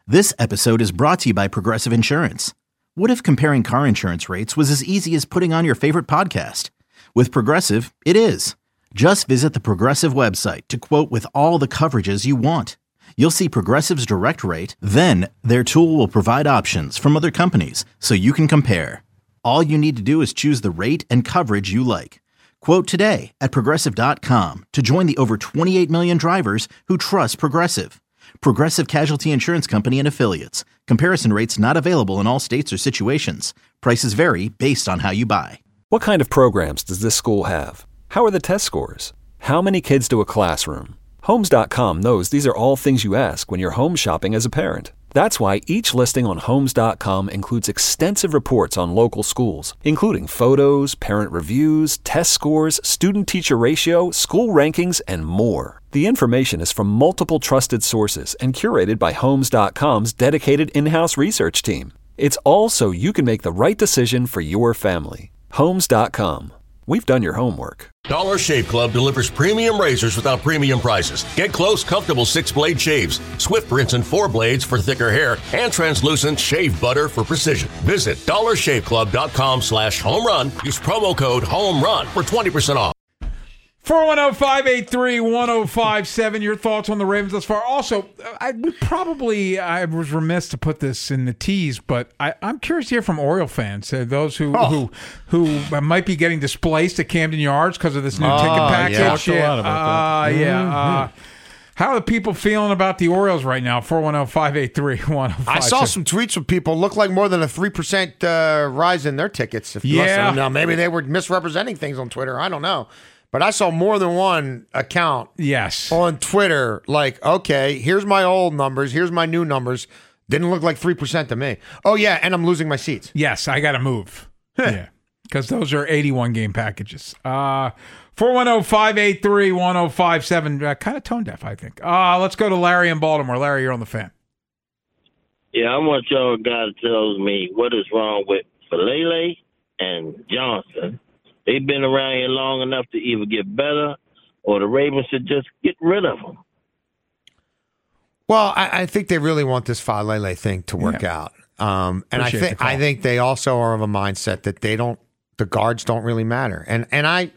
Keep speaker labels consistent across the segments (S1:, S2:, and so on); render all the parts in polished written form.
S1: This episode is brought to you by Progressive Insurance. What if comparing car insurance rates was as easy as putting on your favorite podcast? With Progressive, it is. Just visit the Progressive website to quote with all the coverages you want. You'll see Progressive's direct rate, then their tool will provide options from other companies so you can compare. All you need to do is choose the rate and coverage you like. Quote today at Progressive.com to join the over 28 million drivers who trust Progressive. Progressive Casualty Insurance Company and Affiliates. Comparison rates not available in all states or situations. Prices vary based on how you buy.
S2: What kind of programs does this school have? How are the test scores? How many kids do a classroom? Homes.com knows these are all things you ask when you're home shopping as a parent. That's why each listing on Homes.com includes extensive reports on local schools, including photos, parent reviews, test scores, student-teacher ratio, school rankings, and more. The information is from multiple trusted sources and curated by Homes.com's dedicated in-house research team. It's all so you can make the right decision for your family. Homes.com. We've done your homework.
S3: Dollar Shave Club delivers premium razors without premium prices. Get close, comfortable 6-blade shaves, swift rinse and 4 blades for thicker hair, and translucent shave butter for precision. Visit dollarshaveclub.com/home run. Use promo code HOMERUN for 20% off.
S4: 410-583-1057. Your thoughts on the Ravens thus far. Also, I was remiss to put this in the tease, but I'm curious to hear from Oriole fans, those who might be getting displaced at Camden Yards because of this new ticket package. How are the people feeling about the Orioles right now? 410-583-1057.
S5: I saw some tweets from people. Looked like more than a 3% rise in their tickets. Now, maybe they were misrepresenting things on Twitter. I don't know. But I saw more than one account on Twitter like, okay, here's my old numbers, here's my new numbers. Didn't look like 3% to me. Oh, yeah, and I'm losing my seats.
S4: Yes, I got to move. Yeah, because those are 81-game packages. 410-583-1057. Kind of tone deaf, I think. Let's go to Larry in Baltimore. Larry, you're on the fan.
S6: Yeah, I want y'all guys to tell me what is wrong with Falele and Johnson. They've been around here long enough to either get better or the Ravens should just get rid of them.
S5: Well, I think they really want this Falele thing to work out. And I think they also are of a mindset that the guards don't really matter. And I,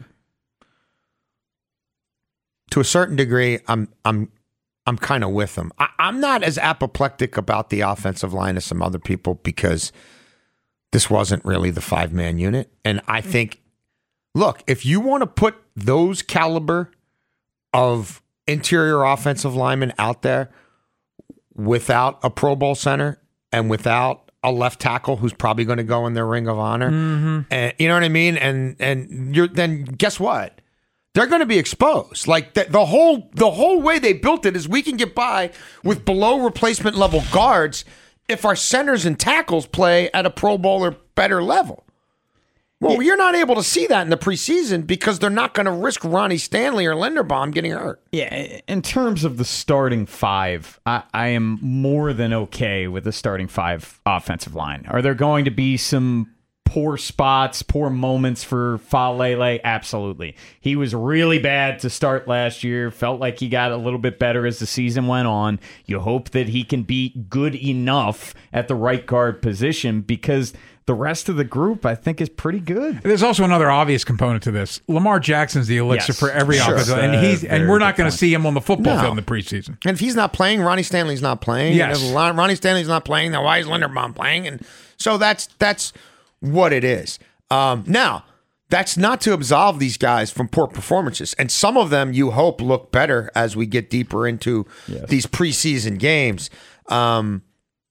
S5: to a certain degree, I'm kind of with them. I'm not as apoplectic about the offensive line as some other people because this wasn't really the 5-man unit. And I think, look, if you want to put those caliber of interior offensive linemen out there without a Pro Bowl center and without a left tackle who's probably going to go in their ring of honor, and you know what I mean? And then guess what? They're going to be exposed. Like the whole way they built it is we can get by with below replacement level guards if our centers and tackles play at a Pro Bowl or better level. Well, you're not able to see that in the preseason because they're not going to risk Ronnie Stanley or Linderbaum getting hurt.
S7: Yeah, in terms of the starting 5, I am more than okay with the starting 5 offensive line. Are there going to be some poor spots, poor moments for Falele? Absolutely. He was really bad to start last year. Felt like he got a little bit better as the season went on. You hope that he can be good enough at the right guard position because the rest of the group, I think, is pretty good.
S4: There's also another obvious component to this. Lamar Jackson's the elixir for every offensive, and we're not going to see him on the football field in the preseason.
S5: And if he's not playing, Ronnie Stanley's not playing.
S4: Yes.
S5: And if Ronnie Stanley's not playing, then why is Linderbaum playing? And so that's what it is. Now, that's not to absolve these guys from poor performances. And some of them you hope look better as we get deeper into these preseason games. I'll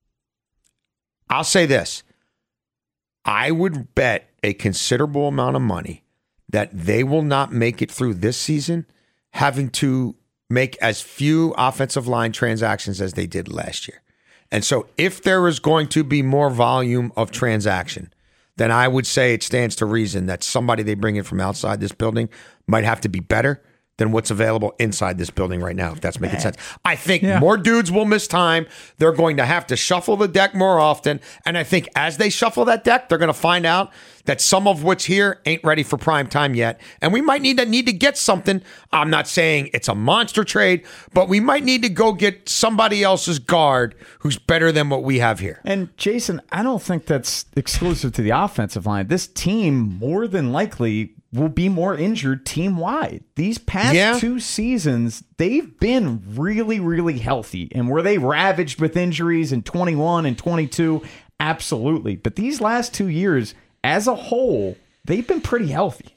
S5: say this. I would bet a considerable amount of money that they will not make it through this season having to make as few offensive line transactions as they did last year. And so if there is going to be more volume of transaction, then I would say it stands to reason that somebody they bring in from outside this building might have to be better than what's available inside this building right now, if that's making sense. I think more dudes will miss time. They're going to have to shuffle the deck more often. And I think as they shuffle that deck, they're going to find out that some of what's here ain't ready for prime time yet. And we might need to get something. I'm not saying it's a monster trade, but we might need to go get somebody else's guard who's better than what we have here.
S7: And Jason, I don't think that's exclusive to the offensive line. This team more than likely will be more injured team-wide. These past 2 seasons, they've been really, really healthy. And were they ravaged with injuries in 21 and 22? Absolutely. But these last 2 years, as a whole, they've been pretty healthy.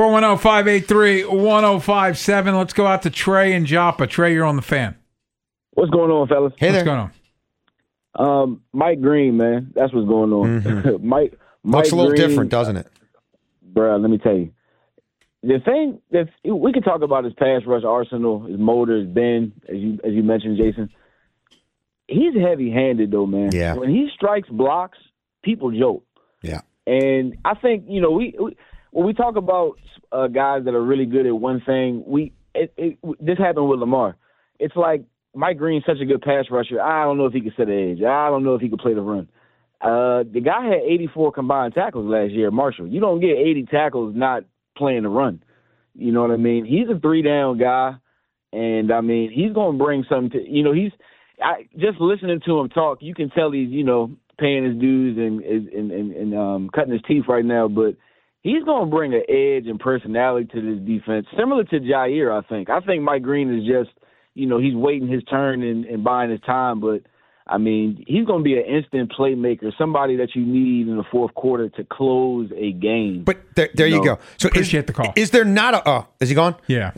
S4: 410-583-1057. Let's go out to Trey and Joppa. Trey, you're on the Fan.
S8: What's going on, fellas?
S5: Hey there.
S4: What's going on?
S8: Mike Green, man. That's what's going on.
S5: Mm-hmm.
S8: Mike
S5: Looks a little
S8: Green,
S5: different, doesn't it?
S8: Bro, let me tell you. The thing that we can talk about his pass rush arsenal, his motor, his bend, as you mentioned, Jason. He's heavy-handed, though, man.
S5: Yeah.
S8: When he strikes blocks, people joke.
S5: Yeah.
S8: And I think, we when we talk about guys that are really good at one thing, this happened with Lamar. It's like Mike Green's such a good pass rusher. I don't know if he could set an edge. I don't know if he could play the run. The guy had 84 combined tackles last year, Marshall. You don't get 80 tackles not playing the run. You know what I mean? He's a 3-down guy, and I mean he's going to bring something to. Just listening to him talk, you can tell he's paying his dues and cutting his teeth right now. But he's going to bring an edge and personality to this defense, similar to Jair. I think Mike Green is just he's waiting his turn and buying his time, but. I mean, he's going to be an instant playmaker, somebody that you need in the fourth quarter to close a game.
S5: But there you go. So
S4: Appreciate the call.
S5: Is there not is he gone?
S4: Yeah.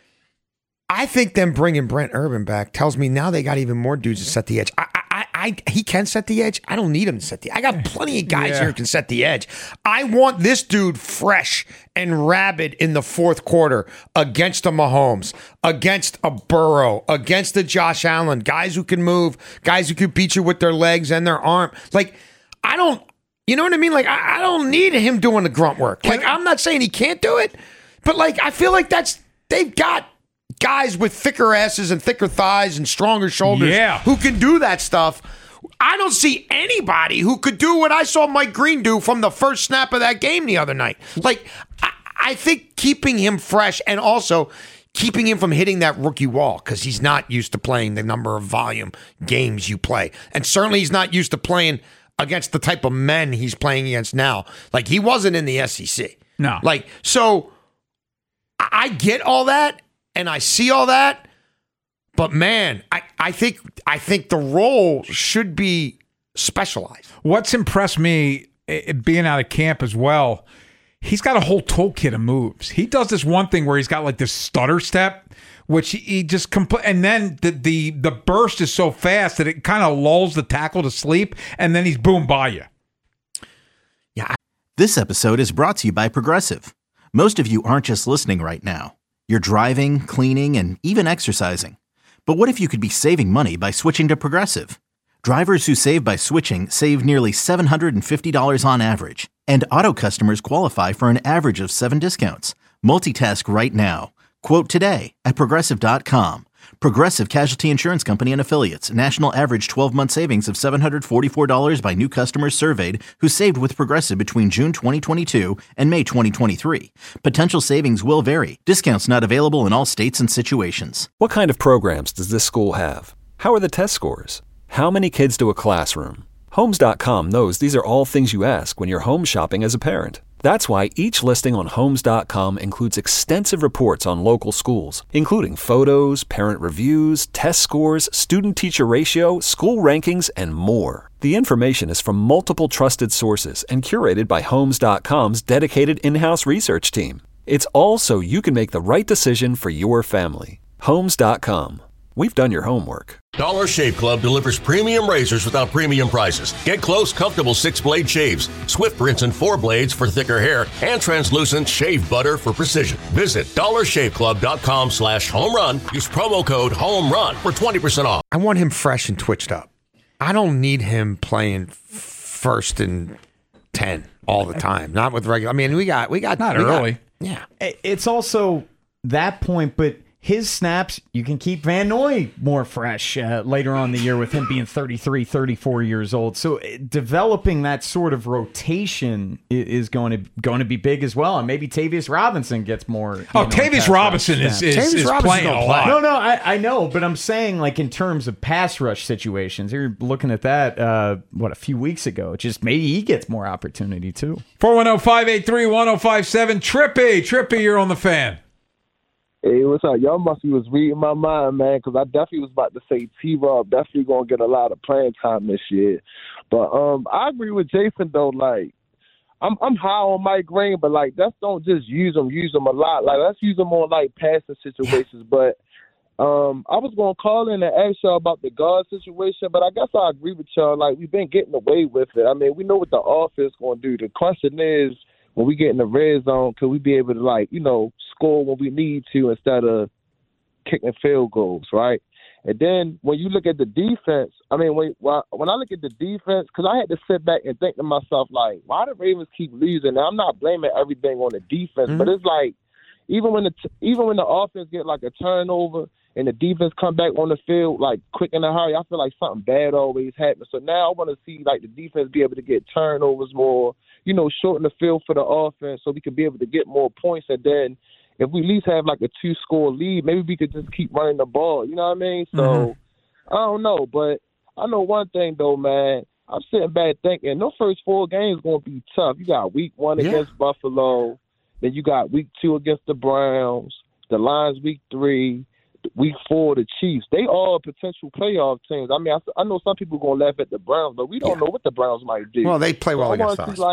S5: I think them bringing Brent Urban back tells me now they got even more dudes to set the edge. He can set the edge. I don't need him to set the edge. I got plenty of guys here who can set the edge. I want this dude fresh and rabid in the fourth quarter against a Mahomes, against a Burrow, against a Josh Allen, guys who can move, guys who can beat you with their legs and their arm. Like, I don't, you know what I mean? Like, I don't need him doing the grunt work. Like, I'm not saying he can't do it, but like, I feel like they've got guys with thicker asses and thicker thighs and stronger shoulders who can do that stuff. I don't see anybody who could do what I saw Mike Green do from the first snap of that game the other night. Like, I think keeping him fresh and also keeping him from hitting that rookie wall, because he's not used to playing the number of volume games you play. And certainly he's not used to playing against the type of men he's playing against now. Like, he wasn't in the SEC.
S4: No.
S5: Like, so I get all that. And I see all that, but man, I think the role should be specialized.
S4: What's impressed me, being out of camp as well, he's got a whole toolkit of moves. He does this one thing where he's got like this stutter step, which he just and then the burst is so fast that it kind of lulls the tackle to sleep, and then he's boom by you.
S1: Yeah. This episode is brought to you by Progressive. Most of you aren't just listening right now. You're driving, cleaning, and even exercising. But what if you could be saving money by switching to Progressive? Drivers who save by switching save nearly $750 on average. And auto customers qualify for an average of 7 discounts. Multitask right now. Quote today at Progressive.com. Progressive Casualty Insurance Company and Affiliates. National average 12-month savings of $744 by new customers surveyed who saved with Progressive between June 2022 and May 2023. Potential savings will vary. Discounts not available in all states and situations.
S2: What kind of programs does this school have? How are the test scores? How many kids do a classroom? Homes.com knows these are all things you ask when you're home shopping as a parent. That's why each listing on Homes.com includes extensive reports on local schools, including photos, parent reviews, test scores, student-teacher ratio, school rankings, and more. The information is from multiple trusted sources and curated by Homes.com's dedicated in-house research team. It's all so you can make the right decision for your family. Homes.com. We've done your homework.
S3: Dollar Shave Club delivers premium razors without premium prices. Get close, comfortable 6-blade shaves, Swift rinse and 4 blades for thicker hair, and translucent shave butter for precision. Visit dollarshaveclub.com/home run. Use promo code HOMERUN for 20% off.
S5: I want him fresh and twitched up. I don't need him playing first and 10 all the time. Not with regular. I mean, we got
S4: not early.
S5: Yeah.
S7: It's also that point, but his snaps, you can keep Van Noy more fresh later on in the year with him being 33, 34 years old. So developing that sort of rotation is going to be big as well. And maybe Tavius Robinson gets more.
S4: Tavius Robinson is playing a lot.
S7: No, I know, but I'm saying like in terms of pass rush situations, you're looking at that, a few weeks ago. Just maybe he gets more opportunity too.
S4: 410-583-1057. Trippy, you're on the Fan.
S9: Hey, what's up? Y'all must be was reading my mind, man, because I definitely was about to say T-Rob definitely going to get a lot of playing time this year. But I agree with Jason, though. Like, I'm high on Mike Green, but, like, let's don't just use him a lot. Like, let's use him on, like, passing situations. But I was going to call in and ask y'all about the guard situation, but I guess I agree with y'all. Like, we've been getting away with it. I mean, we know what the offense going to do. The question is, when we get in the red zone, could we be able to, score when we need to instead of kicking field goals, right? And then when you look at the defense, I mean, when I look at the defense, because I had to sit back and think to myself, like, why do Ravens keep losing? Now, I'm not blaming everything on the defense, but it's like even when the offense get like a turnover and the defense come back on the field like quick in a hurry, I feel like something bad always happens. So now I want to see like the defense be able to get turnovers more, shorten the field for the offense so we can be able to get more points. And then if we at least have like a 2-score lead, maybe we could just keep running the ball. You know what I mean? So I don't know, but I know one thing though, man. I'm sitting back thinking those first 4 games going to be tough. You got week 1 against Buffalo, then you got week 2 against the Browns, the Lions week 3, week 4 the Chiefs. They all potential playoff teams. I mean, I know some people going to laugh at the Browns, but we don't know what the Browns might do.
S5: Well, they play well against us.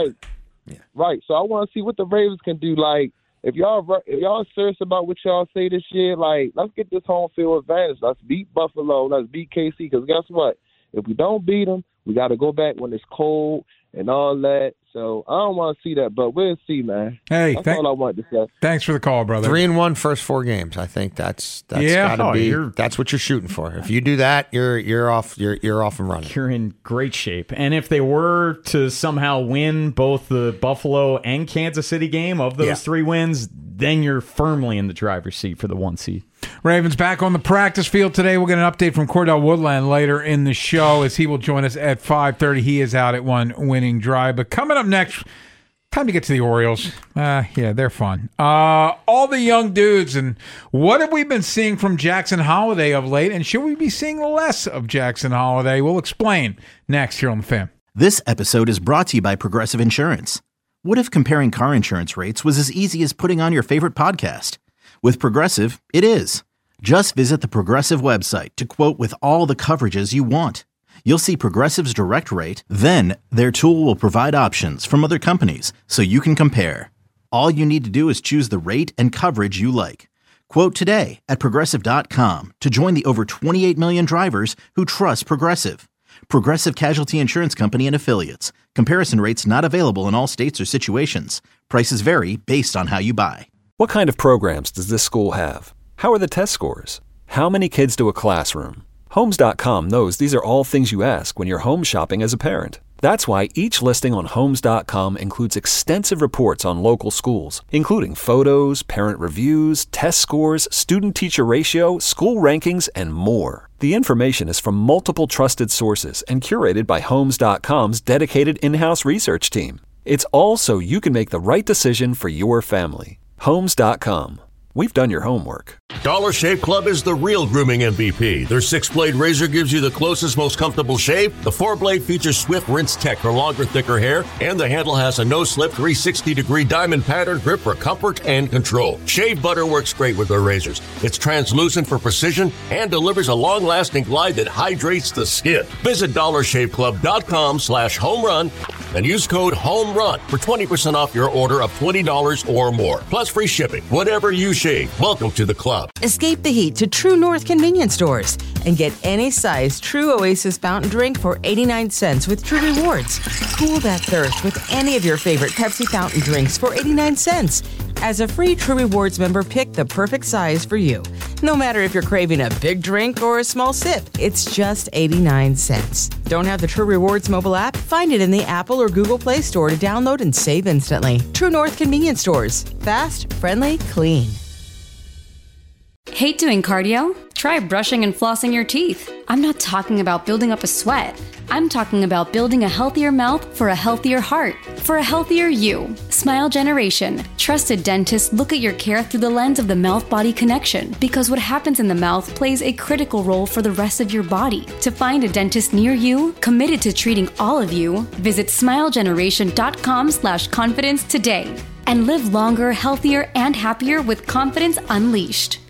S9: Right. So I want to see what the Ravens can do. Like, if y'all serious about what y'all say this year, like, let's get this home field advantage. Let's beat Buffalo. Let's beat KC. Because guess what? If we don't beat them, we got to go back when it's cold and all that. So I don't want to see that, but we'll see, man.
S4: Hey,
S9: that's all I wanted to say.
S4: Thanks for the call, brother.
S5: 3-1 first 4 games. I think that's gotta be. That's what you're shooting for. If you do that, you're off. You're off and running.
S7: You're in great shape. And if they were to somehow win both the Buffalo and Kansas City game of those 3 wins, then you're firmly in the driver's seat for the 1 seed.
S4: Ravens back on the practice field today. We'll get an update from Cordell Woodland later in the show as he will join us at 5:30. He is out at 1 winning drive. But coming up next, time to get to the Orioles. They're fun. All the young dudes, and what have we been seeing from Jackson Holliday of late? And should we be seeing less of Jackson Holliday? We'll explain next here on The Fan.
S1: This episode is brought to you by Progressive Insurance. What if comparing car insurance rates was as easy as putting on your favorite podcast? With Progressive, it is. Just visit the Progressive website to quote with all the coverages you want. You'll see Progressive's direct rate, then their tool will provide options from other companies so you can compare. All you need to do is choose the rate and coverage you like. Quote today at Progressive.com to join the over 28 million drivers who trust Progressive. Progressive Casualty Insurance Company and Affiliates. Comparison rates not available in all states or situations. Prices vary based on how you buy.
S2: What kind of programs does this school have? How are the test scores? How many kids do a classroom? Homes.com knows these are all things you ask when you're home shopping as a parent. That's why each listing on Homes.com includes extensive reports on local schools, including photos, parent reviews, test scores, student-teacher ratio, school rankings, and more. The information is from multiple trusted sources and curated by Homes.com's dedicated in-house research team. It's all so you can make the right decision for your family. Homes.com. We've done your homework.
S3: Dollar Shave Club is the real grooming MVP. Their 6-blade razor gives you the closest, most comfortable shave. The 4-blade features Swift Rinse Tech for longer, thicker hair. And the handle has a no-slip 360-degree diamond pattern grip for comfort and control. Shave Butter works great with their razors. It's translucent for precision and delivers a long-lasting glide that hydrates the skin. Visit DollarShaveClub.com/homerun and use code HOMERUN for 20% off your order of $20 or more. Plus free shipping. Whatever you shave, welcome to the club.
S10: Escape the heat to True North convenience stores and get any size True Oasis fountain drink for 89 cents with True Rewards. Cool that thirst with any of your favorite Pepsi fountain drinks for 89 cents. As a free True Rewards member, pick the perfect size for you. No matter if you're craving a big drink or a small sip, it's just 89 cents. Don't have the True Rewards mobile app? Find it in the Apple or Google Play Store to download and save instantly. True North convenience stores. Fast, friendly, clean.
S11: Hate doing cardio? Try brushing and flossing your teeth. I'm not talking about building up a sweat. I'm talking about building a healthier mouth for a healthier heart, for a healthier you. Smile Generation. Trusted dentists look at your care through the lens of the mouth-body connection, because what happens in the mouth plays a critical role for the rest of your body. To find a dentist near you, committed to treating all of you, visit smilegeneration.com/confidence today. And live longer, healthier, and happier with confidence unleashed.